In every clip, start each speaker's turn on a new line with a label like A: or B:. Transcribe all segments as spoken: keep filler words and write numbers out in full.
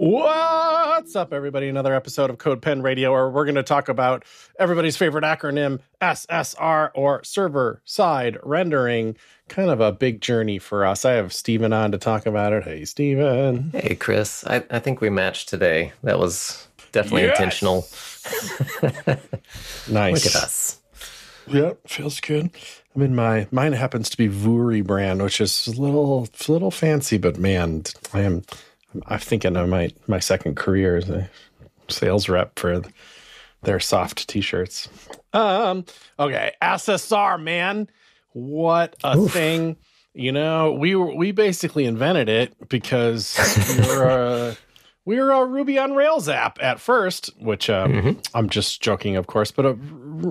A: What's up, everybody? Another episode of CodePen Radio, where we're going to talk about everybody's favorite acronym, S S R, or server-side rendering. Kind of a big journey for us. I have Steven on to talk about it. Hey, Steven.
B: Hey, Chris. I, I think we matched today. That was definitely yes! intentional.
A: Nice.
B: Look at us.
A: Yep, feels good. I mean, my mine happens to be Vuri brand, which is a little, a little fancy, but man, I am... I'm thinking of my, my second career as a sales rep for their soft t-shirts. Um, okay, S S R, man. What a Oof. thing. You know, we were, we basically invented it because we were a, we were a Ruby on Rails app at first, which um, mm-hmm. I'm just joking, of course, but a,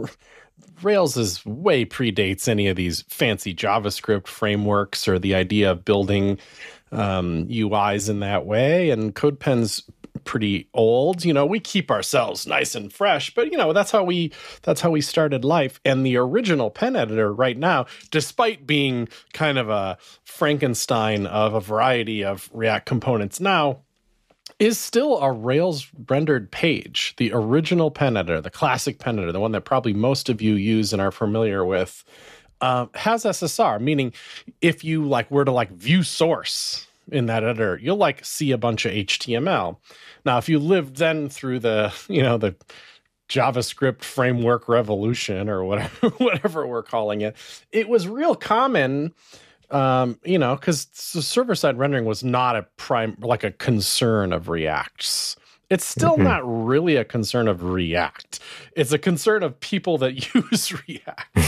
A: Rails is way predates any of these fancy JavaScript frameworks or the idea of building um, U Is in that way. And CodePen's pretty old. You know, we keep ourselves nice and fresh, but you know, that's how we that's how we started life. And the original pen editor right now, despite being kind of a Frankenstein of a variety of React components now, is still a Rails rendered page. The original pen editor, the classic pen editor, the one that probably most of you use and are familiar with, uh, has S S R, meaning if you like were to like view source in that editor, you'll like see a bunch of H T M L. Now, if you lived then through the, you know, the JavaScript framework revolution or whatever, whatever we're calling it, it was real common. Um, you know, because server-side rendering was not a prime, like a concern of React's. It's still mm-hmm. not really a concern of React. It's a concern of people that use React.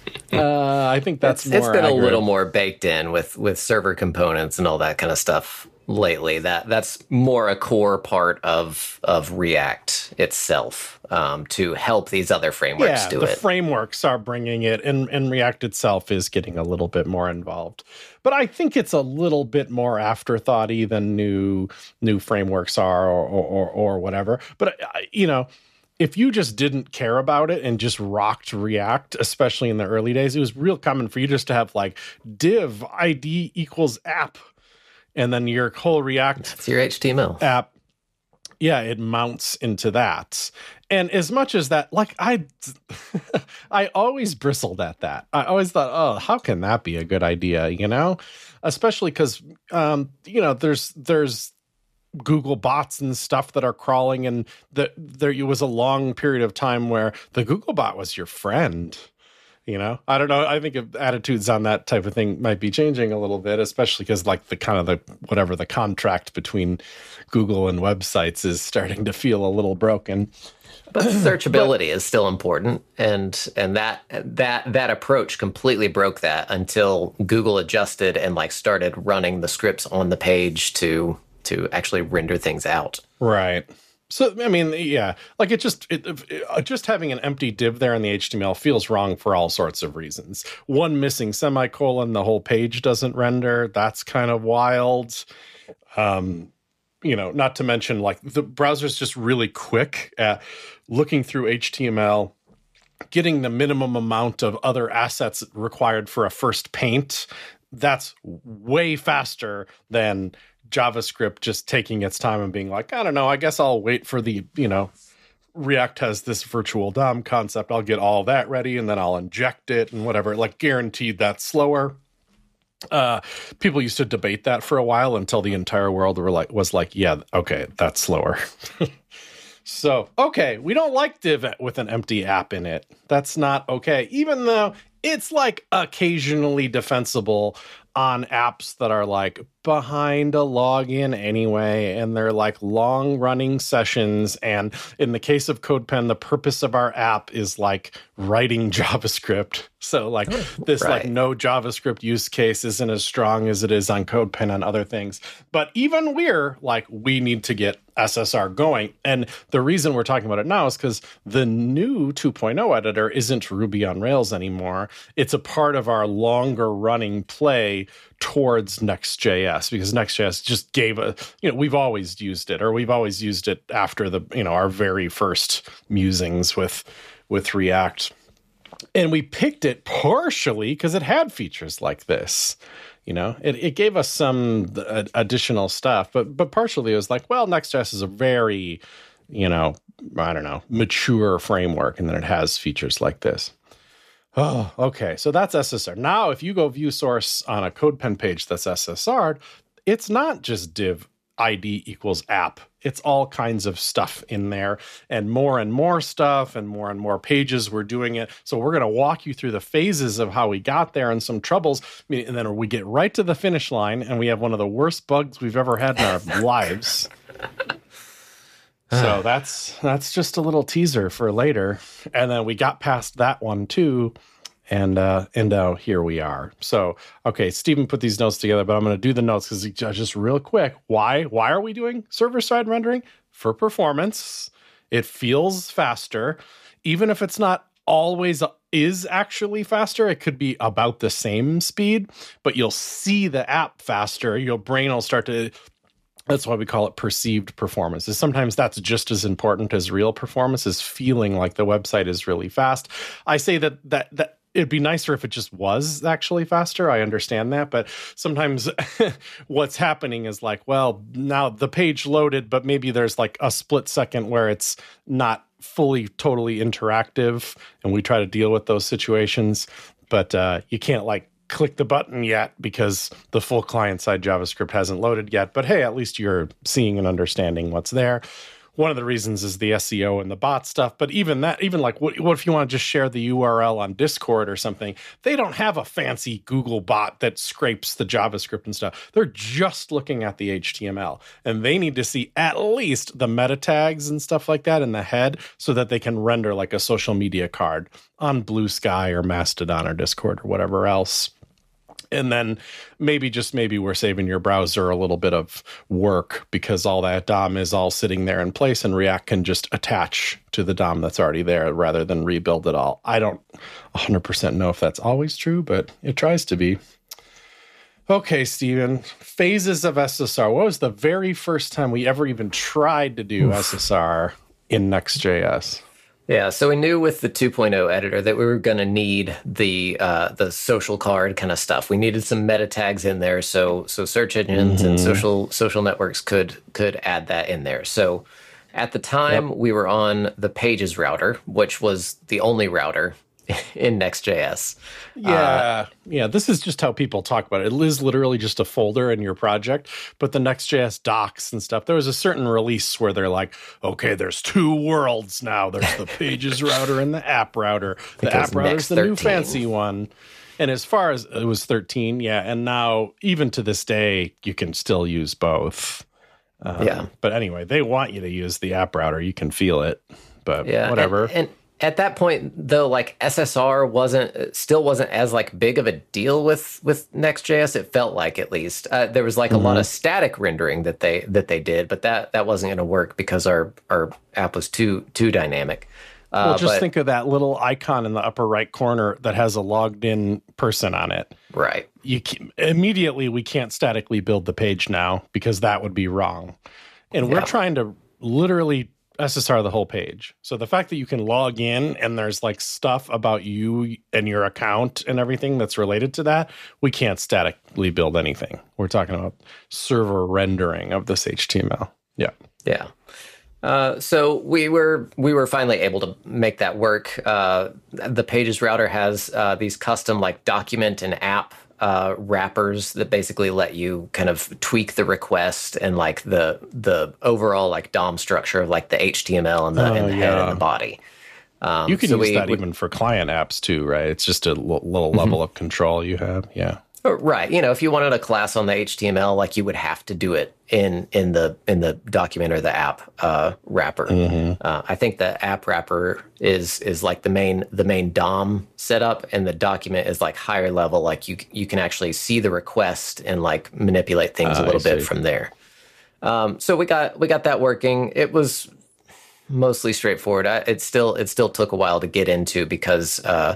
A: uh, I think that's
B: it's,
A: more
B: It's been
A: accurate.
B: a little more baked in with, with server components and all that kind of stuff lately. That that's more a core part of of React itself um, to help these other frameworks
A: yeah,
B: do
A: the
B: it.
A: The frameworks are bringing it, and, and React itself is getting a little bit more involved. But I think it's a little bit more afterthoughty than new new frameworks are, or or, or whatever. But you know, if you just didn't care about it and just rocked React, especially in the early days, it was real common for you just to have like div I D equals app. And then your whole React
B: That's your H T M L
A: app, yeah, it mounts into that. And as much as that, like I, I always bristled at that. I always thought, oh, how can that be a good idea? You know, especially because, um, you know, there's there's Google bots and stuff that are crawling, and the, there was a long period of time where the Google bot was your friend. You know, I don't know. I think if attitudes on that type of thing might be changing a little bit, especially because like the kind of the whatever the contract between Google and websites is starting to feel a little broken.
B: But searchability but, is still important, and and that that that approach completely broke that until Google adjusted and like started running the scripts on the page to to actually render things out.
A: Right. So, I mean, yeah, like it just, it, it, just having an empty div there in the H T M L feels wrong for all sorts of reasons. One missing semicolon, the whole page doesn't render. That's kind of wild. Um, you know, not to mention like the browser's just really quick at looking through H T M L, getting the minimum amount of other assets required for a first paint. That's way faster than JavaScript just taking its time and being like, I don't know, I guess I'll wait for the, you know, React has this virtual D O M concept. I'll get all that ready and then I'll inject it and whatever. Like guaranteed that's slower. Uh, people used to debate that for a while until the entire world were like, was like, yeah, okay, that's slower. So, okay, we don't like div with an empty app in it. That's not okay. Even though it's like occasionally defensible on apps that are like behind a login anyway, and they're like long running sessions. And in the case of CodePen, the purpose of our app is like writing JavaScript. So like oh, this right. like no JavaScript use case isn't as strong as it is on CodePen and other things. But even we're like, we need to get S S R going. And the reason we're talking about it now is because the new two point oh editor isn't Ruby on Rails anymore. It's a part of our longer running play towards Next.js, because Next.js just gave a, you know, we've always used it, or we've always used it after the, you know, our very first musings with, with React. And we picked it partially because it had features like this. You know, it, it gave us some uh, additional stuff, but but partially it was like, well, Next.js is a very, you know, I don't know, mature framework, and then it has features like this. Oh, okay. So that's S S R. Now, if you go view source on a CodePen page that's S S R'd, it's not just div I D equals app. It's all kinds of stuff in there, and more and more stuff and more and more pages we're doing it. So we're going to walk you through the phases of how we got there and some troubles. I mean, and then we get right to the finish line, and we have one of the worst bugs we've ever had in our lives. So that's that's just a little teaser for later. And then we got past that one too. And uh, and now here we are. So, okay, Stephen put these notes together, but I'm going to do the notes because just real quick. Why? Why are we doing server-side rendering? For performance. It feels faster. Even if it's not always is actually faster, it could be about the same speed, but you'll see the app faster. Your brain will start to... That's why we call it perceived performance. Is sometimes that's just as important as real performance, is feeling like the website is really fast. I say that that that... It'd be nicer if it just was actually faster. I understand that. But sometimes what's happening is like, well, now the page loaded, but maybe there's like a split second where it's not fully, totally interactive. And we try to deal with those situations. But uh, you can't like click the button yet because the full client-side JavaScript hasn't loaded yet. But hey, at least you're seeing and understanding what's there. One of the reasons is the S E O and the bot stuff. But even that, even like, what, what if you want to just share the U R L on Discord or something? They don't have a fancy Google bot that scrapes the JavaScript and stuff. They're just looking at the H T M L. And they need to see at least the meta tags and stuff like that in the head so that they can render like a social media card on Blue Sky or Mastodon or Discord or whatever else. And then maybe, just maybe, we're saving your browser a little bit of work because all that D O M is all sitting there in place and React can just attach to the D O M that's already there rather than rebuild it all. I don't one hundred percent know if that's always true, but it tries to be. Okay, Stephen, phases of S S R. What was the very first time we ever even tried to do Oof. S S R in Next.js?
B: Yeah, so we knew with the two point oh editor that we were going to need the uh, the social card kind of stuff. We needed some meta tags in there, so so search engines mm-hmm. and social social networks could could add that in there. So at the time, yep. we were on the Pages router, which was the only router in Next.js.
A: Yeah, uh, yeah. This is just how people talk about it. It is literally just a folder in your project, but the Next.js docs and stuff, there was a certain release where they're like, okay, there's two worlds now. There's the Pages router and the app router. The app router is the thirteen. New fancy one. And as far as it was thirteen, yeah. And now, even to this day, you can still use both. Um, yeah. But anyway, they want you to use the app router. You can feel it, but yeah, whatever.
B: And, and at that point, though, like S S R wasn't still wasn't as like big of a deal with with Next.js. It felt like, at least uh, there was like mm-hmm. a lot of static rendering that they that they did, but that that wasn't going to work because our our app was too too dynamic. Uh,
A: well, just
B: but,
A: think of that little icon in the upper right corner that has a logged in person on it.
B: Right.
A: You can, immediately we can't statically build the page now because that would be wrong, and yeah. we're trying to literally S S R the whole page. So the fact that you can log in and there's like stuff about you and your account and everything that's related to that, we can't statically build anything. We're talking about server rendering of this H T M L. Yeah.
B: Yeah. Uh, so we were we were finally able to make that work. Uh, the Pages router has uh, these custom like document and app Uh, wrappers that basically let you kind of tweak the request and like the the overall like D O M structure of like the H T M L and the, uh, and the yeah. head and the body. Um,
A: you can
B: so
A: use
B: we,
A: that
B: we,
A: even for client apps too, right? It's just a l- little mm-hmm. level of control you have. Yeah.
B: Right. You know, if you wanted a class on the H T M L, like you would have to do it in in the in the document or the app uh, wrapper. Mm-hmm. Uh, I think the app wrapper is is like the main the main D O M setup, and the document is like higher level. Like you you can actually see the request and like manipulate things uh, a little bit from there. Um, so we got we got that working. It was mostly straightforward. I, it still it still took a while to get into because. Uh,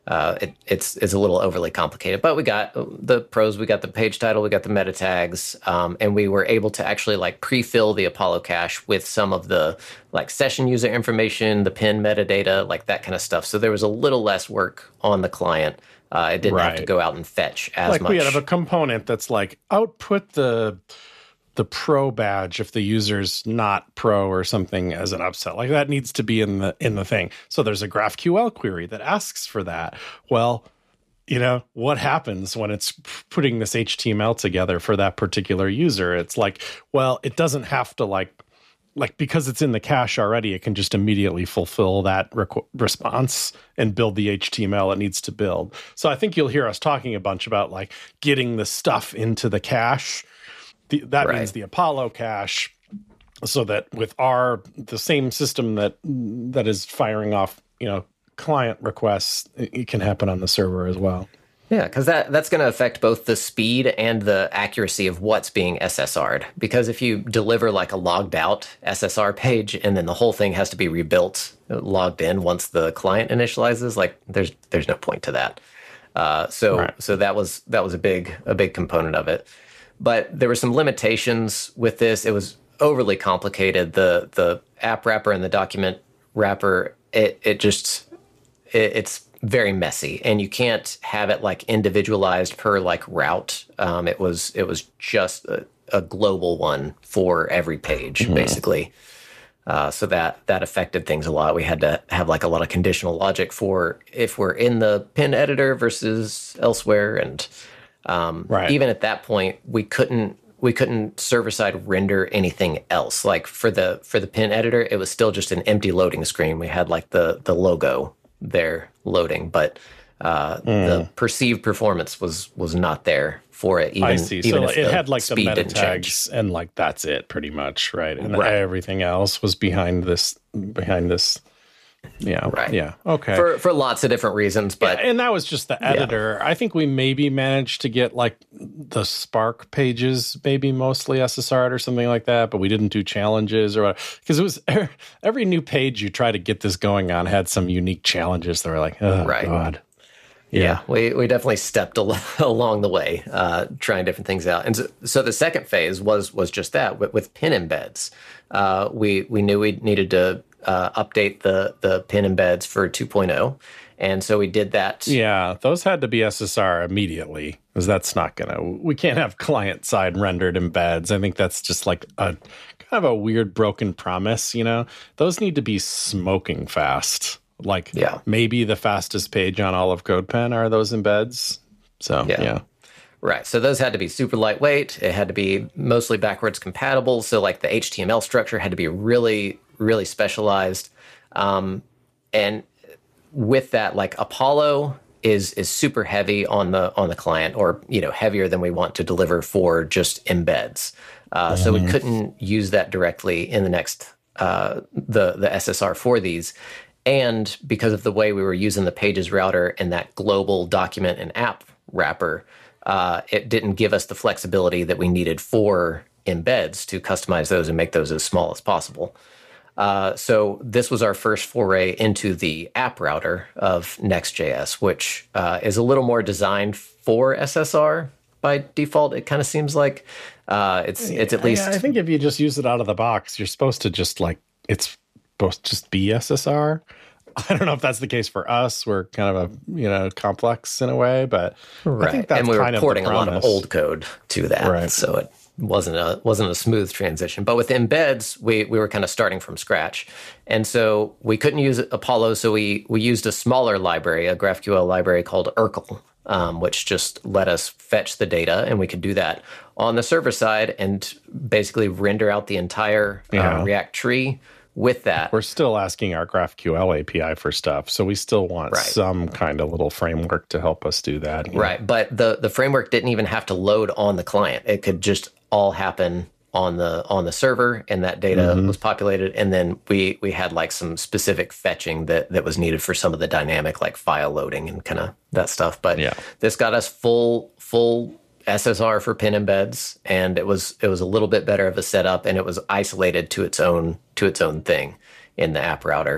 B: uh, it, it's it's a little overly complicated. But we got the pros, we got the page title, we got the meta tags, um, and we were able to actually like pre-fill the Apollo cache with some of the like session user information, the pin metadata, like that kind of stuff. So there was a little less work on the client. Uh, it didn't
A: right.
B: have to go out and fetch as
A: like
B: much.
A: We have a component that's like output the the pro badge if the user's not pro or something as an upsell. Like that needs to be in the in the thing. So there's a GraphQL query that asks for that. Well, you know, what happens when it's putting this H T M L together for that particular user? It's like, well, it doesn't have to like like because it's in the cache already, it can just immediately fulfill that requ- response and build the H T M L it needs to build. So I think you'll hear us talking a bunch about like getting the stuff into the cache. The, that right. means the Apollo cache, so that with our the same system that that is firing off, you know, client requests, it, it can happen on the server as well.
B: Yeah, because that, that's going to affect both the speed and the accuracy of what's being S S R'd. Because if you deliver like a logged out S S R page and then the whole thing has to be rebuilt, logged in once the client initializes, like there's there's no point to that. Uh, so right. so that was that was a big a big component of it. But there were some limitations with this. It was overly complicated. The the app wrapper and the document wrapper, it it just it, it's very messy, and you can't have it like individualized per like route. Um, it was it was just a, a global one for every page, mm-hmm. basically. Uh, so that that affected things a lot. We had to have like a lot of conditional logic for if we're in the pin editor versus elsewhere, and um, right. even at that point, we couldn't we couldn't server side render anything else. Like for the for the pin editor, it was still just an empty loading screen. We had like the the logo there loading, but uh, mm. the perceived performance was was not there for it. Even,
A: I see.
B: Even
A: so
B: if
A: it
B: the
A: had like the meta tags
B: change.
A: And like that's it pretty much, right? And
B: right.
A: everything else was behind this behind this. Yeah.
B: Right.
A: Yeah. Okay.
B: For for lots of different reasons, but
A: yeah, and that was just the editor. Yeah. I think we maybe managed to get like the Spark pages, maybe mostly S S R'd or something like that, but we didn't do challenges or because it was every new page you try to get this going on had some unique challenges that were like, oh
B: right.
A: God.
B: Yeah. yeah, we we definitely stepped al- along the way, uh, trying different things out. And so, so the second phase was was just that with, with pin embeds. Uh, we we knew we needed to uh, update the the pin embeds for two point oh, and so we did that.
A: Yeah, those had to be S S R immediately because that's not gonna. We can't have client side rendered embeds. I think that's just like a kind of a weird broken promise. You know, those need to be smoking fast. Like yeah. maybe the fastest page on all of CodePen are those embeds. So, yeah. yeah.
B: Right. So those had to be super lightweight. It had to be mostly backwards compatible. So like the H T M L structure had to be really, really specialized. Um, and with that, like Apollo is is super heavy on the on the client, or, you know, heavier than we want to deliver for just embeds. Uh, mm-hmm. So we couldn't use that directly in the next uh, the the S S R for these. And because of the way we were using the pages router and that global document and app wrapper, uh, it didn't give us the flexibility that we needed for embeds to customize those and make those as small as possible. Uh, so this was our first foray into the app router of Next.js, which uh, is a little more designed for S S R by default. It kind of seems like uh, it's it's at least.
A: I think if you just use it out of the box, you're supposed to just like it's. supposed to just be S S R. I don't know if that's the case for us. We're kind of a, you know, complex in a way, but
B: right.
A: I think that's
B: and we were
A: kind
B: porting
A: of
B: a lot of old code to that,
A: right.
B: so it wasn't a wasn't a smooth transition. But with embeds, we we were kind of starting from scratch, and so we couldn't use Apollo, so we we used a smaller library, a GraphQL library called Urkel, um, which just let us fetch the data, and we could do that on the server side and basically render out the entire
A: yeah.
B: uh, React tree. With that,
A: we're still asking our GraphQL A P I for stuff, so we still want
B: right.
A: some kind of little framework to help us do that.
B: Right, know? But the the framework didn't even have to load on the client; it could just all happen on the on the server, and that data mm-hmm. was populated. And then we we had like some specific fetching that that was needed for some of the dynamic, like file loading and kind of that stuff. But
A: yeah.
B: this got us full full. S S R for pin embeds, and it was it was a little bit better of a setup, and it was isolated to its own to its own thing in the app router.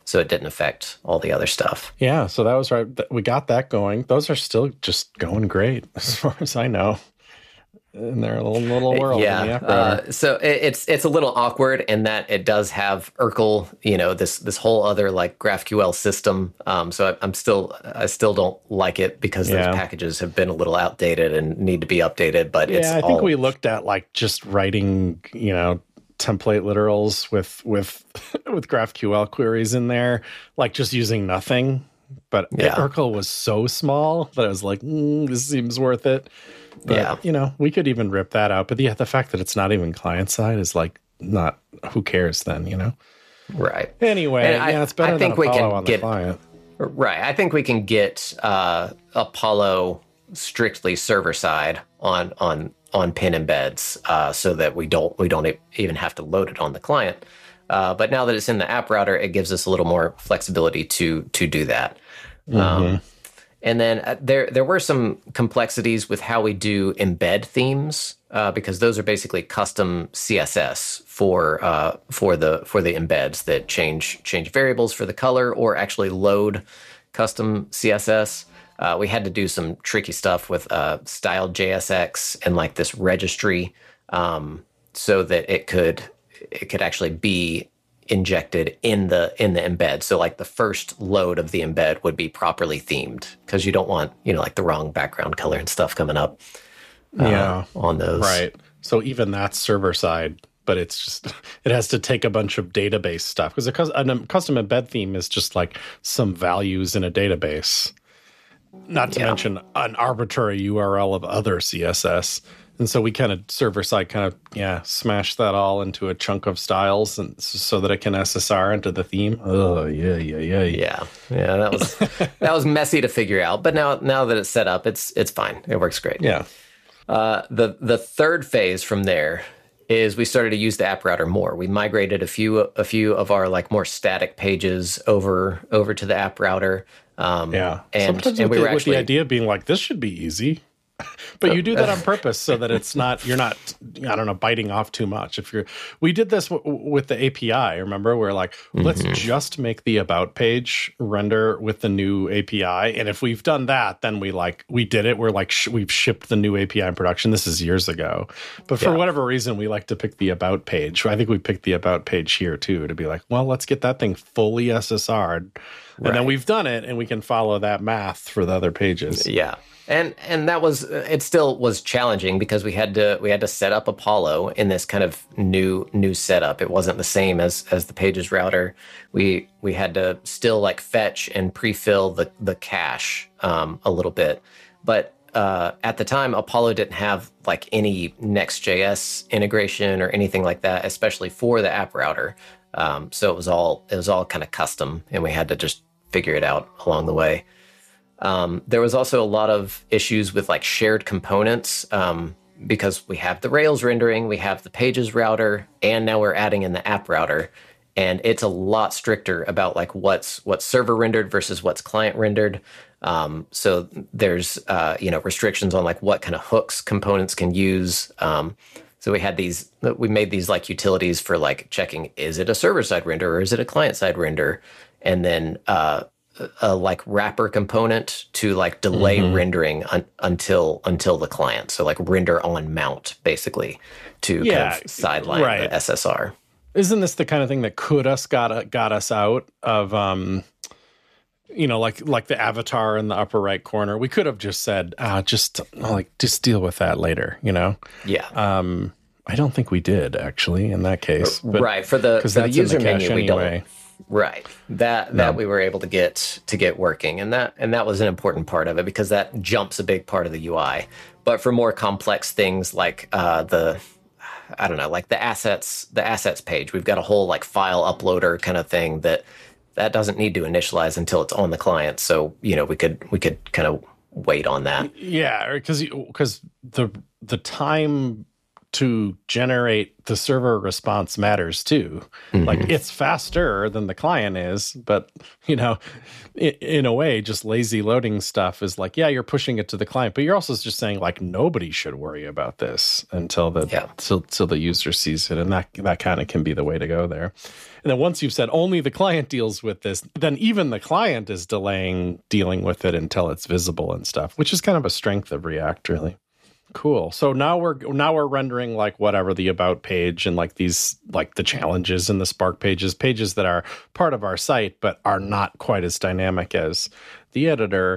B: so it didn't affect all the other stuff.
A: Yeah, so that was right. We got that going. Those are still just going great, as far as I know. In their little little world.
B: Yeah.
A: In the app
B: uh, so it, it's it's a little awkward in that it does have Urkel, you know, this this whole other like GraphQL system. Um, so I, I'm still I still don't like it because those
A: Yeah.
B: packages have been a little outdated and need to be updated. But
A: Yeah,
B: it's
A: I think
B: all,
A: we looked at like just writing, you know, template literals with with with GraphQL queries in there, like just using nothing. But
B: Yeah.
A: Urkel was so small that I was like, mm, this seems worth it. But,
B: Yeah.
A: you know, we could even rip that out. But yeah, the fact that it's not even client side is like not, who cares then, you know?
B: right.
A: Anyway,
B: And I-
A: yeah, it's better
B: I think
A: than
B: we
A: Apollo
B: can
A: on the
B: get-
A: client.
B: Right. I think we can get uh, Apollo strictly server side on on on pin embeds, uh, so that we don't we don't e- even have to load it on the client. Uh, but now that it's in the app router, it gives us a little more flexibility to to do that. Um, and then uh, there there were some complexities with how we do embed themes, uh, because those are basically custom C S S for uh, for the for the embeds that change change variables for the color or actually load custom C S S. Uh, we had to do some tricky stuff with uh, styled J S X and like this registry, um, so that it could it could actually be injected in the in the embed. So like the first load of the embed would be properly themed, because you don't want, you know, like the wrong background color and stuff coming up uh,
A: Yeah.
B: on those.
A: Right. So even that's server side, but it's just, it has to take a bunch of database stuff, because a, cus- a custom embed theme is just like some values in a database, not to
B: Yeah.
A: mention an arbitrary U R L of other C S S. And so we kind of server side kind of, yeah, smash that all into a chunk of styles and s- so that it can S S R into the theme. Oh, yeah, yeah, yeah.
B: Yeah. Yeah, that was that was messy to figure out, but now now that it's set up, it's it's fine. It works great.
A: Yeah.
B: Uh, the the third phase from there is we started to use the app router more. We migrated a few a few of our like more static pages over over to the app router. Um,
A: Yeah.
B: and,
A: Sometimes
B: and
A: with,
B: we
A: the,
B: were
A: with the
B: actually
A: idea being like, this should be easy. But you do that on purpose so that it's not, you're not, I don't know, biting off too much. If you're, we did this w- with the A P I, remember? We're like, let's
B: Mm-hmm.
A: just make the about page render with the new A P I. And if we've done that, then we like, we did it. We're like, sh- we've shipped the new A P I in production. This is years ago. But for
B: Yeah.
A: whatever reason, we like to pick the about page. I think we picked the about page here too, to be like, well, let's get that thing fully S S R'd. And then
B: Right.
A: we've done it and we can follow that math for the other pages.
B: Yeah. And and that was it still was challenging because we had to we had to set up Apollo in this kind of new new setup. It wasn't the same as as the pages router. We we had to still like fetch and pre-fill the the cache um, a little bit. But uh, at the time, Apollo didn't have like any Next.js integration or anything like that, especially for the app router. Um, so it was all it was all kind of custom, and we had to just figure it out along the way. Um, there was also a lot of issues with like shared components um, because we have the Rails rendering, we have the pages router, and now we're adding in the app router, and it's a lot stricter about like what's what's server rendered versus what's client rendered. Um, so there's uh, you know restrictions on like what kind of hooks components can use. Um, so we had these, we made these like utilities for like checking, is it a server side render or is it a client side render, and then uh, a like wrapper component to like delay
A: Mm-hmm.
B: rendering un- until until the client. So like render on mount basically to
A: Yeah,
B: kind of sideline
A: right.
B: the S S R.
A: Isn't this the kind of thing that could us got got us out of um you know like like the avatar in the upper right corner? We could have just said ah just like just deal with that later, you know.
B: Yeah.
A: Um I don't think we did actually in that case. But,
B: right. For the, for
A: 'cause
B: the
A: that's in
B: user
A: the cache
B: menu, we
A: anyway.
B: don't. Right. That that we were able to get to get working, and that and that was an important part of it because that jumps a big part of the U I. But for more complex things like uh, the I don't know, like the assets the assets page, we've got a whole like file uploader kind of thing that that doesn't need to initialize until it's on the client. So you know we could we could kind of wait on that.
A: Yeah, because because the the time to generate the server response matters too. Mm-hmm. Like it's faster than the client is, but you know, in, in a way, just lazy loading stuff is like, yeah, you're pushing it to the client, but you're also just saying like nobody should worry about this until the yeah. till, till the user sees it, and that that kind of can be the way to go there. And then once you've said only the client deals with this, then even the client is delaying dealing with it until it's visible and stuff, which is kind of a strength of React, really. Cool. So now we're now we're rendering like whatever the about page and like these like the challenges and the Spark pages, pages that are part of our site but are not quite as dynamic as the editor,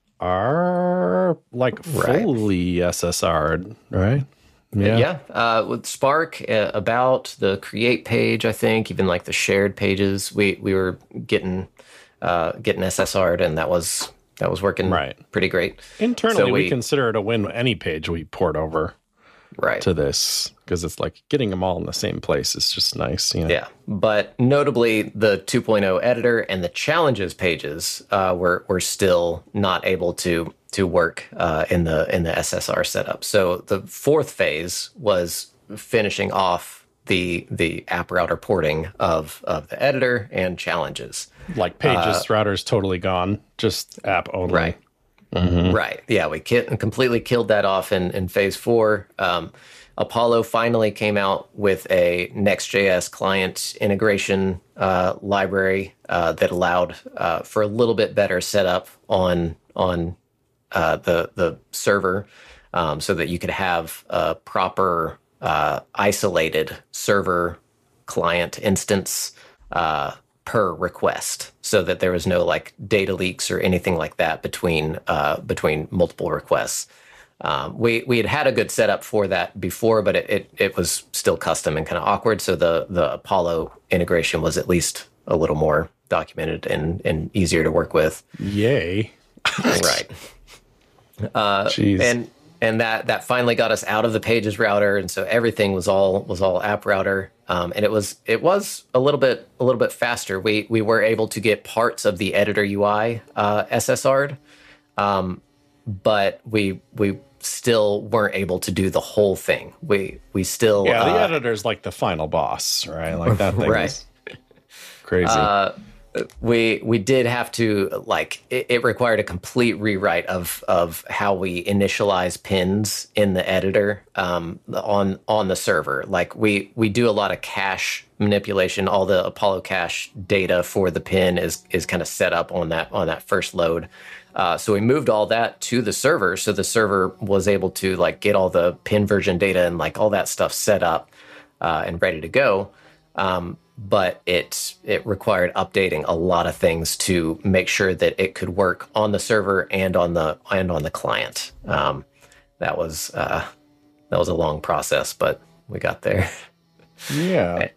A: are like fully right. S S R'd, right?
B: Yeah. Yeah. Uh, with Spark, uh, about the create page, I think even like the shared pages, we we were getting uh, getting S S R'd, and that was. That was working right. pretty great.
A: Internally, so we, we consider it a win any page we port over
B: right.
A: to this, because it's like getting them all in the same place is just nice. You know?
B: Yeah, but notably the two point oh editor and the challenges pages uh, were were still not able to to work uh, in the in the S S R setup. So the fourth phase was finishing off the the app router porting of of the editor and challenges.
A: Like pages, uh, router's totally gone, just app only.
B: Right. Mm-hmm. Right. Yeah, we ki- completely killed that off in, in phase four. Um, Apollo finally came out with a Next.js client integration uh, library uh, that allowed uh, for a little bit better setup on on uh, the the server, um, so that you could have a proper uh, isolated server client instance uh per request, so that there was no like data leaks or anything like that between uh, between multiple requests. Um, we we had had a good setup for that before, but it it, it was still custom and kind of awkward. So the the Apollo integration was at least a little more documented and and easier to work with.
A: Yay!
B: Right. Uh,
A: Jeez.
B: And and that that finally got us out of the pages router, and so everything was all was all app router. Um, and it was it was a little bit a little bit faster. We we were able to get parts of the editor U I uh, S S R'd, um, but we we still weren't able to do the whole thing. We we still
A: yeah. The
B: uh,
A: editor's like the final boss, right? Like that thing
B: right.
A: is crazy.
B: Uh, we we did have to like it, it required a complete rewrite of of how we initialize pins in the editor um, on on the server. Like we we do a lot of cache manipulation. All the Apollo cache data for the pin is is kind of set up on that on that first load. Uh, so we moved all that to the server, so the server was able to like get all the pin version data and like all that stuff set up uh, and ready to go. Um, but it it required updating a lot of things to make sure that it could work on the server and on the and on the client. Um, that was uh, that was a long process, but we got there.
A: Yeah.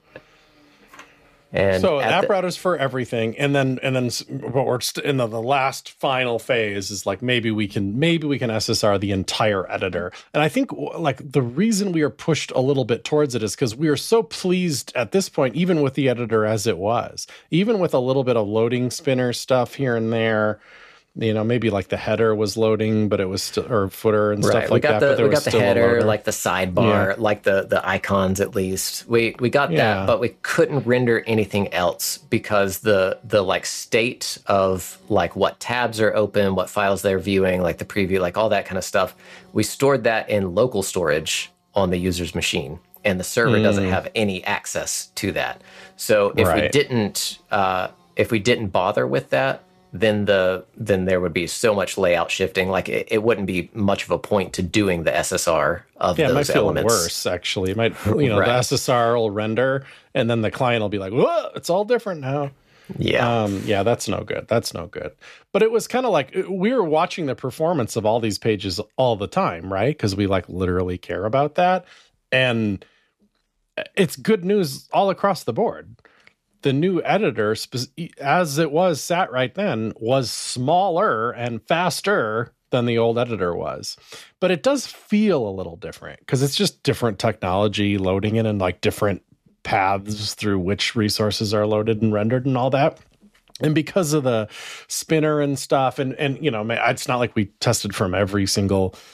B: And
A: so app
B: the,
A: routers for everything, and then and then what we're st- in the, the last final phase is like maybe we can maybe we can S S R the entire editor. And I think like the reason we are pushed a little bit towards it is because we are so pleased at this point, even with the editor as it was, even with a little bit of loading spinner stuff here and there. You know, maybe like the header was loading, but it was still, or footer and
B: right.
A: stuff like
B: we got
A: that.
B: The,
A: but there
B: we
A: was
B: got the
A: still
B: header, like the sidebar,
A: yeah.
B: like the the icons. At least we we got
A: yeah.
B: that, but we couldn't render anything else because the the like state of like what tabs are open, what files they're viewing, like the preview, like all that kind of stuff. We stored that in local storage on the user's machine, and the server mm. doesn't have any access to that. So if right. we didn't uh, if we didn't bother with that, then the then there would be so much layout shifting. Like it, it wouldn't be much of a point to doing the S S R of
A: yeah,
B: those
A: it might
B: elements.
A: Feel worse, actually. It might, you know, right. the S S R will render, and then the client will be like, "Whoa, it's all different now."
B: Yeah,
A: um, yeah, that's no good. That's no good. But it was kind of like we were watching the performance of all these pages all the time, right? Because we like literally care about that, and it's good news all across the board. The new editor, as it was sat right then, was smaller and faster than the old editor was. But it does feel a little different because it's just different technology loading in and like different paths through which resources are loaded and rendered and all that. And because of the spinner and stuff, and, and you know, it's not like we tested from every single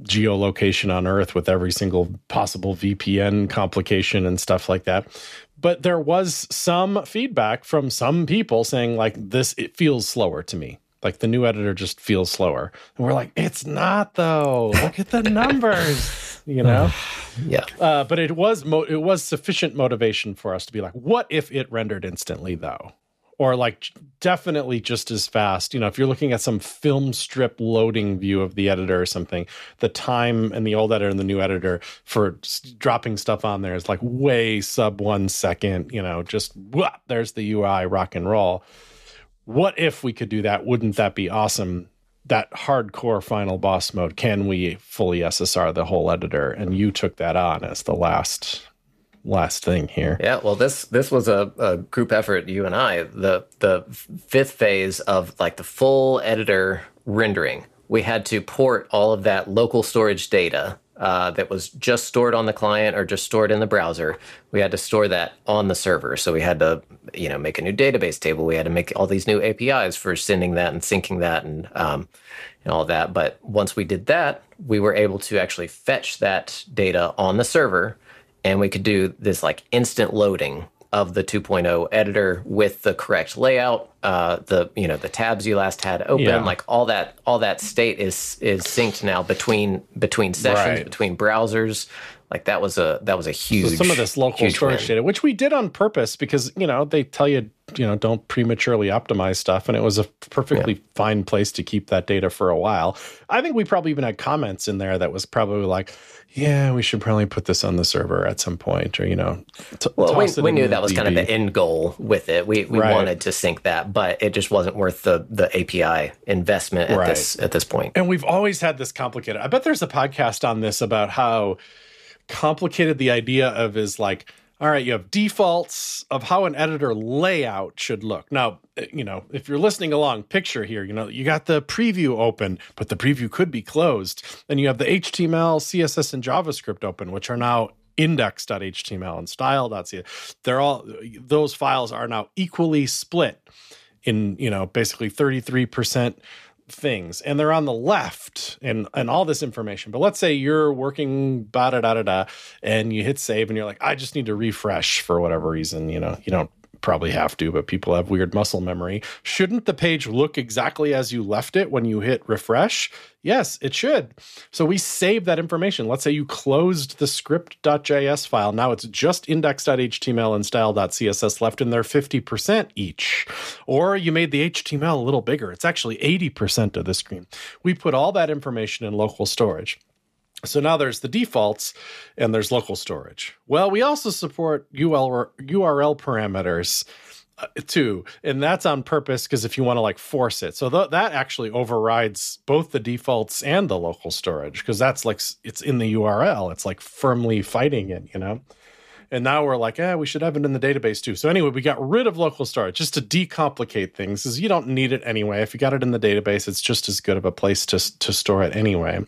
A: geolocation on Earth with every single possible V P N complication and stuff like that. But there was some feedback from some people saying, like, this, it feels slower to me. Like, the new editor just feels slower. And we're like, it's not, though. Look at the numbers, you know?
B: Yeah.
A: Uh, but it was mo- it was sufficient motivation for us to be like, what if it rendered instantly, though? Or, like, definitely just as fast. You know, if you're looking at some film strip loading view of the editor or something, the time and the old editor and the new editor for dropping stuff on there is, like, way sub one second, you know, just, whoop, there's the U I, rock and roll. What if we could do that? Wouldn't that be awesome? That hardcore final boss mode, can we fully S S R the whole editor? And you took that on as the last last thing here.
B: Yeah, well, this this was a, a group effort, you and I. The the fifth phase of like the full editor rendering, we had to port all of that local storage data uh, that was just stored on the client or just stored in the browser. We had to store that on the server. So we had to, you know, make a new database table. We had to make all these new A P Is for sending that and syncing that and um, and all that. But once we did that, we were able to actually fetch that data on the server, and we could do this like instant loading of the two point oh editor with the correct layout, uh, the you know the tabs you last had open, yeah. like all that all that state is is synced now between between sessions,
A: right.
B: between browsers. Like that was a that was a huge.
A: So some of this local storage
B: win.
A: data, which we did on purpose, because you know they tell you you know don't prematurely optimize stuff, and it was a perfectly yeah. fine place to keep that data for a while. I think we probably even had comments in there that was probably like, yeah, we should probably put this on the server at some point, or you know. T-
B: well, we, we knew that was D B. Kind of the end goal with it. We we
A: right.
B: wanted to sync that, but it just wasn't worth the the A P I investment at
A: right.
B: this at this point.
A: And we've always had this complicated. I bet there's a podcast on this about how complicated the idea of is like, all right, you have defaults of how an editor layout should look. Now, you know, if you're listening along, picture here, you know, you got the preview open, but the preview could be closed. Then you have the H T M L, C S S, and JavaScript open, which are now index.html and style.css. They're all, those files are now equally split in, you know, basically thirty-three percent things, and they're on the left and and all this information. But let's say you're working da da da da da and you hit save and you're like, I just need to refresh for whatever reason. You know, you don't probably have to, but people have weird muscle memory. Shouldn't the page look exactly as you left it when you hit refresh? Yes, it should. So we save that information. Let's say you closed the script.js file. Now it's just index.html and style.css left in there fifty percent each. Or you made the H T M L a little bigger. It's actually eighty percent of the screen. We put all that information in local storage. So now there's the defaults and there's local storage. Well, we also support U R L parameters uh, too, and that's on purpose because if you want to like force it. So th- that actually overrides both the defaults and the local storage, because that's like, it's in the U R L. It's like firmly fighting it, you know? And now we're like, eh, we should have it in the database too. So anyway, we got rid of local storage just to decomplicate things, because you don't need it anyway. If you got it in the database, it's just as good of a place to to store it anyway.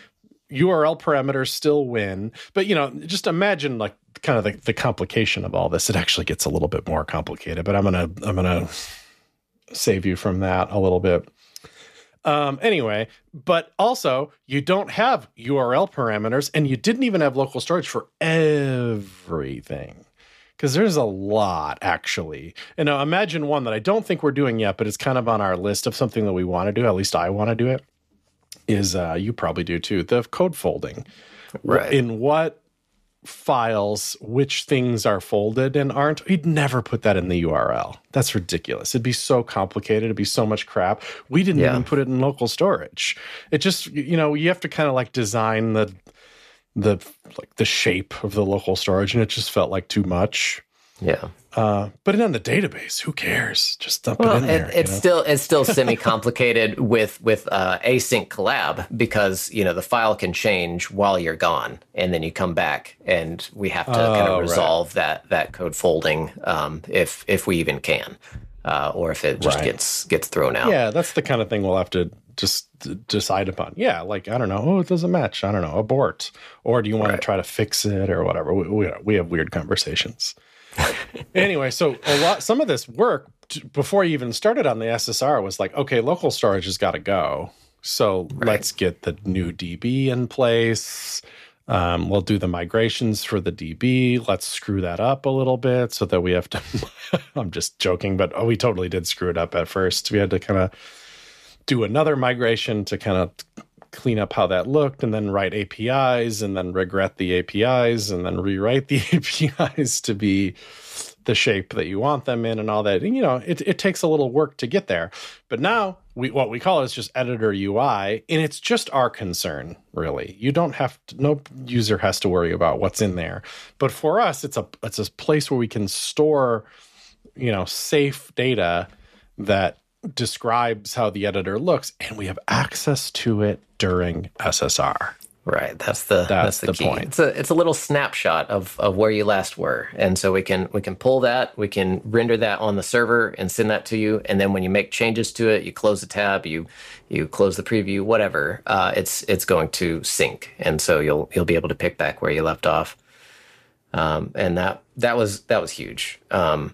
A: U R L parameters still win, but you know, just imagine like kind of the, the complication of all this. It actually gets a little bit more complicated, but I'm gonna I'm gonna save you from that a little bit. Um, anyway, but also you don't have U R L parameters, and you didn't even have local storage for everything, because there's a lot actually. And now imagine one that I don't think we're doing yet, but it's kind of on our list of something that we want to do. At least I want to do it. Is uh, you probably do too, the code folding.
B: Right.
A: In what files, which things are folded and aren't. We'd never put that in the U R L. That's ridiculous. It'd be so complicated. It'd be so much crap. We didn't yeah. even put it in local storage. It just, you know, you have to kind of like design the, the, like the shape of the local storage, and it just felt like too much.
B: Yeah.
A: Uh, but in the database, who cares? Just dump
B: well,
A: it in there.
B: It, it's
A: you know?
B: still it's still semi-complicated with with uh, async collab, because you know the file can change while you're gone, and then you come back, and we have to oh, kind of resolve right. that that code folding um, if if we even can, uh, or if it just right. gets gets thrown out.
A: Yeah, that's the kind of thing we'll have to just d- decide upon. Yeah, like I don't know, oh, it doesn't match. I don't know, abort, or do you want right. to try to fix it or whatever? We we, we have weird conversations. Anyway, so a lot, some of this work t- before you even started on the S S R was like, okay, local storage has got to go. So right. let's get the new D B in place. Um, we'll do the migrations for the D B. Let's screw that up a little bit so that we have to, I'm just joking, but oh, we totally did screw it up at first. We had to kind of do another migration to kind of clean up how that looked and then write A P Is and then regret the A P Is and then rewrite the A P Is to be the shape that you want them in and all that. And, you know, it, it takes a little work to get there. But now we, what we call it is just editor U I, and it's just our concern, really. You don't have to, no user has to worry about what's in there. But for us, it's a it's a place where we can store, you know, safe data that describes how the editor looks, and we have access to it during S S R.
B: Right, that's the that's, that's the, the key. Point. It's a it's a little snapshot of, of where you last were, and so we can we can pull that, we can render that on the server and send that to you, and then when you make changes to it, you close the tab, you you close the preview, whatever. Uh, it's it's going to sync, and so you'll you'll be able to pick back where you left off. Um, and that that was that was huge. Um,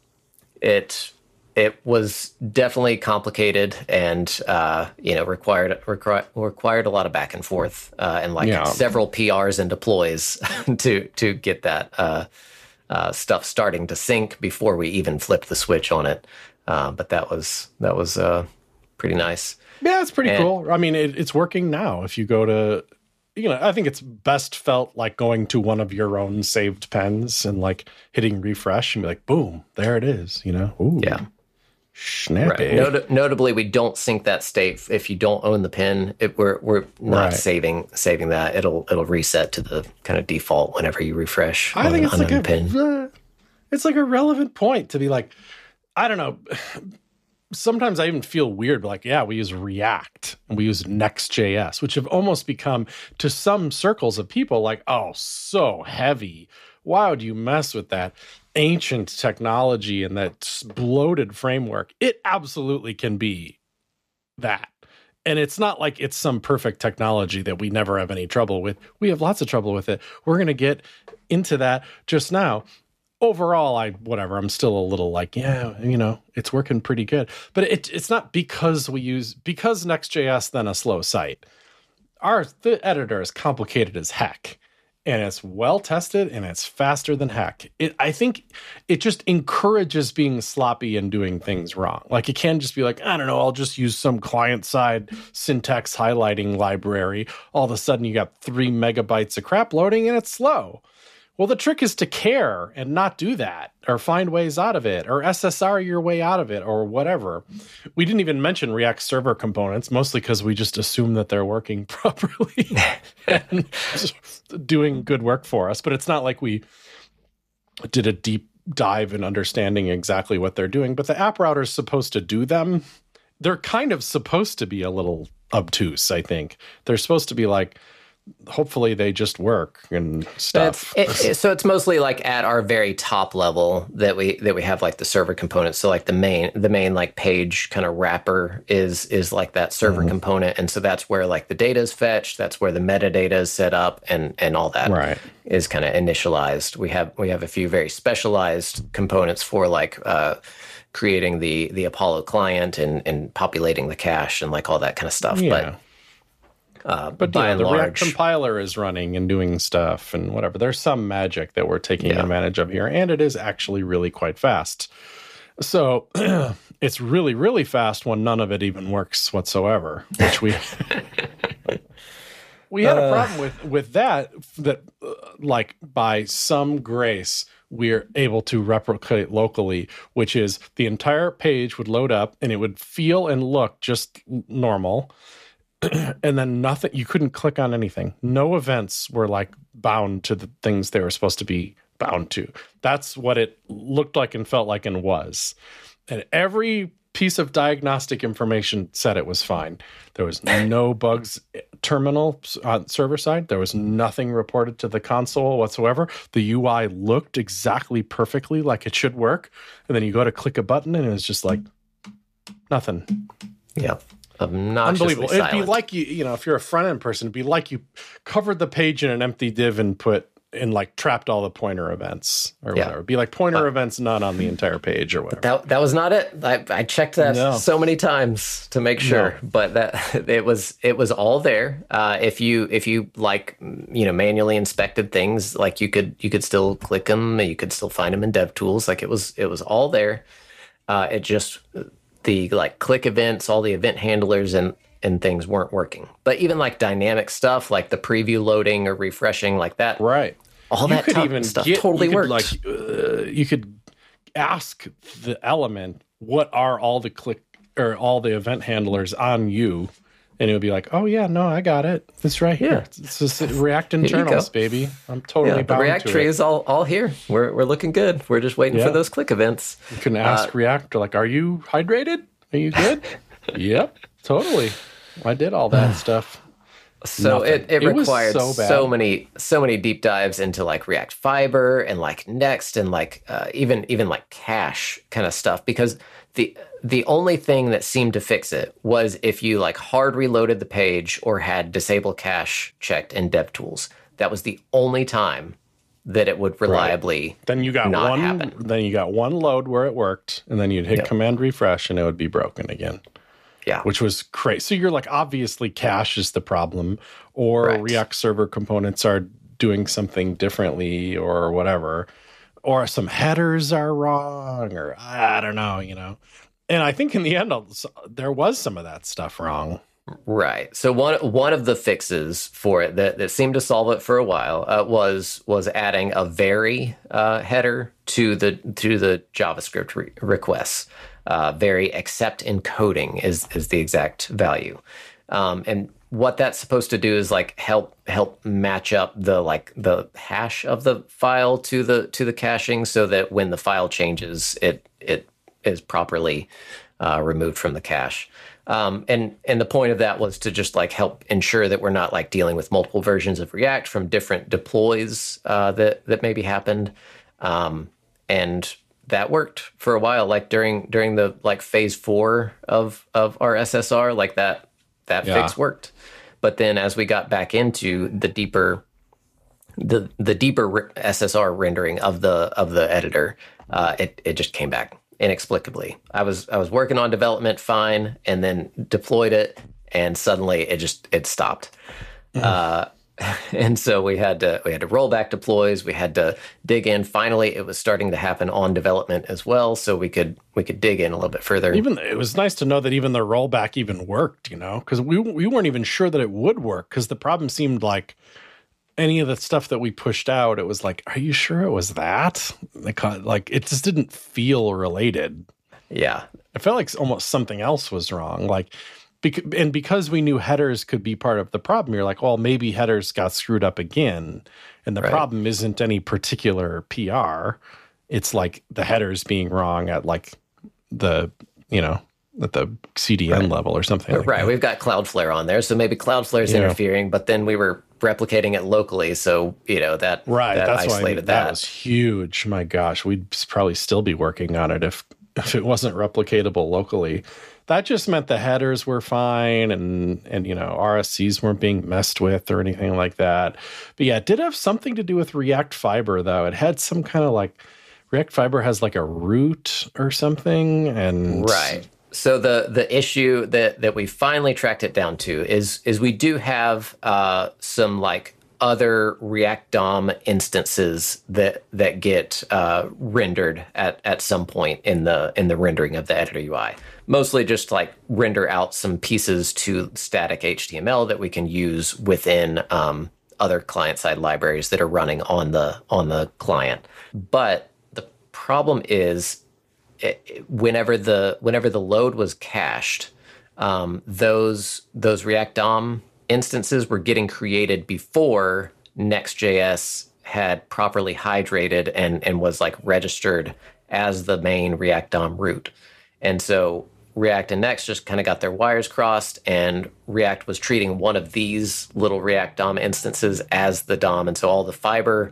B: it. It was definitely complicated and, uh, you know, required required required a lot of back and forth uh, and like yeah. several P Rs and deploys to to get that uh, uh, stuff starting to sync before we even flipped the switch on it. Uh, but that was that was uh, pretty nice.
A: Yeah, it's pretty
B: and,
A: cool. I mean, it, it's working now. If you go to, you know, I think it's best felt like going to one of your own saved pens and like hitting refresh and be like, boom, there it is. You know, ooh.
B: Yeah.
A: Snappy.
B: Right. Not- notably, we don't sync that state if you don't own the pin. It, we're we're not
A: right.
B: saving saving that. It'll it'll reset to the kind of default whenever you refresh.
A: I think
B: an
A: it's like a
B: pin.
A: Uh, it's like a relevant point to be like, I don't know. Sometimes I even feel weird, but like, yeah, we use React and we use Next.js, which have almost become to some circles of people like, oh, so heavy. Why would you mess with that ancient technology and that bloated framework? It absolutely can be that. And it's not like it's some perfect technology that we never have any trouble with. We have lots of trouble with it. We're going to get into that just now. Overall, I whatever, I'm still a little like, yeah, you know, it's working pretty good. But it, it's not because we use, because Next.js then a slow site. Our the editor is complicated as heck. And it's well tested and it's faster than heck. It, I think it just encourages being sloppy and doing things wrong. Like it can just be like, I don't know, I'll just use some client side syntax highlighting library. All of a sudden you got three megabytes of crap loading and it's slow. Well, the trick is to care and not do that or find ways out of it or S S R your way out of it or whatever. We didn't even mention React server components, mostly because we just assume that they're working properly and doing good work for us. But it's not like we did a deep dive in understanding exactly what they're doing. But the app router is supposed to do them. They're kind of supposed to be a little obtuse, I think. They're supposed to be like, hopefully they just work and stuff.
B: It's, it, so it's mostly like at our very top level that we that we have like the server components. So like the main the main like page kind of wrapper is is like that server mm-hmm. component, and so that's where like the data is fetched. That's where the metadata is set up, and and all that
A: right.
B: is kind of initialized. We have we have a few very specialized components for like uh, creating the the Apollo client and and populating the cache and like all that kind of stuff.
A: Yeah.
B: But Uh,
A: but
B: by
A: yeah,
B: and
A: the
B: large,
A: React compiler is running and doing stuff and whatever. There's some magic that we're taking
B: yeah.
A: advantage of here, and it is actually really quite fast. So it's really, really fast when none of it even works whatsoever, which we we had a problem with with that. That uh, like by some grace we're able to replicate locally, which is the entire page would load up and it would feel and look just normal. And then nothing, you couldn't click on anything. No events were like bound to the things they were supposed to be bound to. That's what it looked like and felt like and was. And every piece of diagnostic information said it was fine. There was no bugs terminal on server side. There was nothing reported to the console whatsoever. The U I looked exactly perfectly like it should work. And then you go to click a button and it was just like nothing.
B: Yeah. Obnoxiously
A: Unbelievable.
B: silent.
A: It'd be like you, you know, if you're a front end person, it'd be like you covered the page in an empty div and put and like trapped all the pointer events or
B: Yeah.
A: whatever. Be like pointer
B: But-
A: events not on the entire page or whatever.
B: That that was not it. I, I checked that
A: No.
B: so many times to make sure,
A: No.
B: but that it was it was all there. Uh, if you if you like you know manually inspected things, like you could you could still click them, you could still find them in DevTools. Like it was it was all there. Uh, it just the like click events, all the event handlers and and things weren't working. But even like dynamic stuff, like the preview loading or refreshing, like that,
A: Right.
B: all
A: You
B: that
A: could
B: tough
A: even
B: stuff
A: get,
B: totally
A: you could,
B: worked.
A: Like uh, you could ask the element, what are all the click or all the event handlers on you? And it would be like, oh yeah, no, I got it. It's right here.
B: Yeah.
A: It's just React
B: you
A: internals,
B: go.
A: baby. I'm totally
B: Yeah, the
A: bound
B: React
A: to
B: tree
A: it.
B: is all, all here. We're we're looking good. We're just waiting
A: Yeah.
B: for those click events.
A: You can ask React, like, are you hydrated? Are you good? Yep, totally. I did all that stuff.
B: So
A: Nothing.
B: it, it
A: It was
B: required
A: so
B: so,
A: bad.
B: many so many deep dives into like React Fiber and like Next and like uh, even even like cache kind of stuff, because the the only thing that seemed to fix it was if you like hard reloaded the page or had disable cache checked in DevTools. That was the only time that it would reliably
A: Then you got
B: not
A: one.
B: happen.
A: Then you got one load where it worked, and then you'd hit
B: Yep.
A: Command refresh, and it would be broken again.
B: Yeah.
A: Which was crazy. So you're like, obviously, cache is the problem, or
B: Right.
A: React server components are doing something differently, or whatever, or some headers are wrong, or I don't know, you know. And I think in the end, there was some of that stuff wrong.
B: Right. So one one of the fixes for it that, that seemed to solve it for a while uh, was was adding a vary uh, header to the to the JavaScript re- requests. Uh, vary except encoding is is the exact value, um, and what that's supposed to do is like help help match up the like the hash of the file to the to the caching, so that when the file changes, it it is properly uh, removed from the cache. Um, and and the point of that was to just like help ensure that we're not like dealing with multiple versions of React from different deploys uh, that that maybe happened, um, and that worked for a while. Like during during the like phase four of of our S S R, like that that
A: Yeah.
B: fix worked. But then as we got back into the deeper the the deeper re- S S R rendering of the of the editor, uh, it it just came back inexplicably. I was I was working on development fine, and then deployed it, and suddenly it just it stopped. Uh, and so we had to we had to roll back deploys. We had to dig in. Finally, it was starting to happen on development as well, so we could we could dig in a little bit further.
A: Even it was nice to know that even the rollback even worked, you know, because we we weren't even sure that it would work, because the problem seemed like any of the stuff that we pushed out, it was like, are you sure it was that? Like, like it just didn't feel related.
B: Yeah,
A: I felt like almost something else was wrong. Like, bec- and because we knew headers could be part of the problem, you're like, well, maybe headers got screwed up again. And the
B: Right.
A: problem isn't any particular P R. It's like the headers being wrong at like the, you know, at the C D N
B: Right.
A: level or something like
B: right.
A: that.
B: We've got Cloudflare on there, so maybe Cloudflare's
A: Yeah.
B: interfering. But then we were replicating it locally, so you know that
A: Right.
B: that
A: That's why
B: isolated
A: that.
B: that.
A: was huge. My gosh, we'd probably still be working on it if if it wasn't replicatable locally. That just meant the headers were fine, and and you know R S Cs weren't being messed with or anything like that. But yeah, it did have something to do with React Fiber though. It had some kind of like React Fiber has like a root or something, and
B: Right. So the the issue that that we finally tracked it down to is is we do have uh, some like other React D O M instances that that get uh, rendered at at some point in the in the rendering of the editor U I. Mostly just like render out some pieces to static H T M L that we can use within um, other client side libraries that are running on the on the client. But the problem is, It, whenever the whenever the load was cached, um, those those React D O M instances were getting created before Next.js had properly hydrated and and was like registered as the main React D O M root. And so React and Next just kind of got their wires crossed, and React was treating one of these little React D O M instances as the D O M, and so all the fiber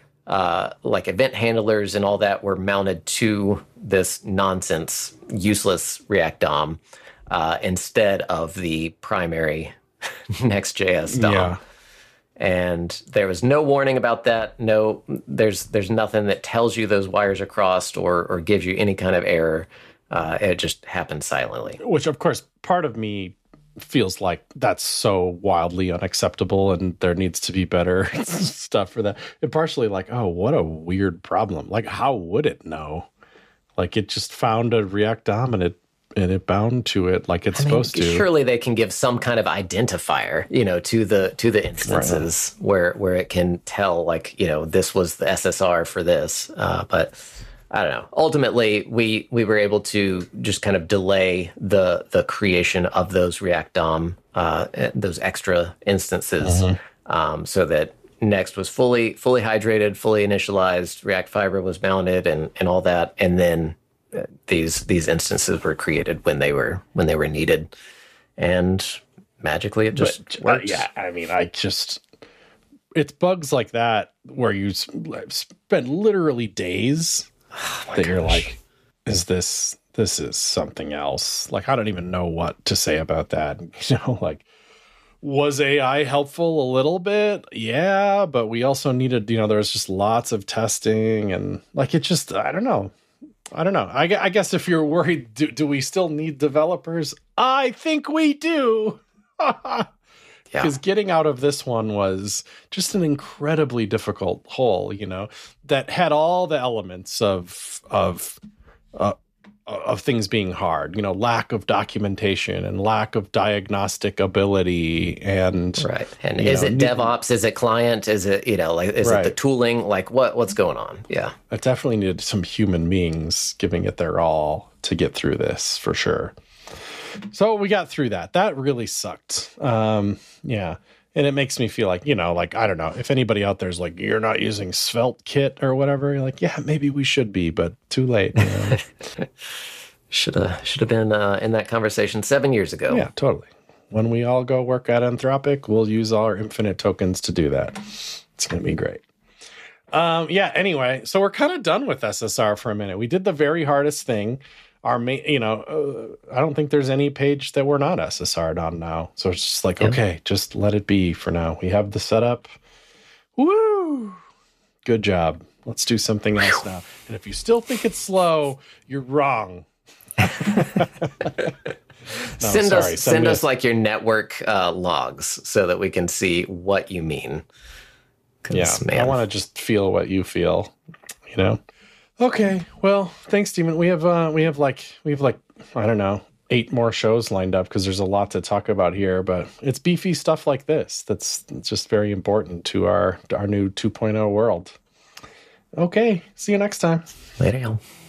B: Uh, like event handlers and all that were mounted to this nonsense, useless React D O M uh, instead of the primary Next.js D O M.
A: yeah.
B: And there was no warning about that. No, there's there's nothing that tells you those wires are crossed or or gives you any kind of error. Uh, it just happened silently.
A: Which, of course, part of me feels like that's so wildly unacceptable and there needs to be better stuff for that. And partially like, oh, what a weird problem. Like, how would it know? Like, it just found a React DOM and it, and it bound to it like it's I mean, supposed to.
B: Surely they can give some kind of identifier, you know, to the to the instances right. where where it can tell, like, you know, this was the S S R for this. Uh, but I don't know. Ultimately, we we were able to just kind of delay the the creation of those React DOM, uh, those extra instances, mm-hmm. um, so that Next was fully fully hydrated, fully initialized. React Fiber was mounted, and and all that, and then uh, these these instances were created when they were when they were needed, and magically it just but, works.
A: Uh, yeah, I mean, I just it's bugs like that where you spend literally days. Oh that gosh. You're like, is this this is something else? Like, I don't even know what to say about that. You know, like, was A I helpful a little bit? Yeah, but we also needed, you know, there was just lots of testing and like it just, I don't know. I don't know. I, I guess if you're worried, do, do we still need developers? I think we do. Because yeah. getting out of this one was just an incredibly difficult hole, you know, that had all the elements of of uh, of things being hard, you know, lack of documentation and lack of diagnostic ability, and
B: right. And is know, it DevOps? Is it client? Is it, you know, like is right. it the tooling? Like what what's going on? Yeah,
A: it definitely needed some human beings giving it their all to get through this for sure. So we got through that. That really sucked. Um, yeah. And it makes me feel like, you know, like, I don't know, if anybody out there's like, you're not using Svelte Kit or whatever, you're like, yeah, maybe we should be, but too late. You know?
B: should have should have been uh, in that conversation seven years ago.
A: Yeah, totally. When we all go work at Anthropic, we'll use our infinite tokens to do that. It's going to be great. Um, yeah, anyway, so we're kind of done with S S R for a minute. We did the very hardest thing. Our main, you know, uh, I don't think there's any page that we're not S S R'd on now. So it's just like, yeah. okay, just let it be for now. We have the setup. Woo! Good job. Let's do something else now. And if you still think it's slow, you're wrong. no,
B: send sorry. us, send us like your network uh, logs so that we can see what you mean.
A: Yeah, man. I want to just feel what you feel, you know? Okay, well, thanks, Steven. We have uh, we have like we have like I don't know eight more shows lined up because there's a lot to talk about here. But it's beefy stuff like this that's, that's just very important to our our new two point oh world. Okay, see you next time.
B: Later, y'all.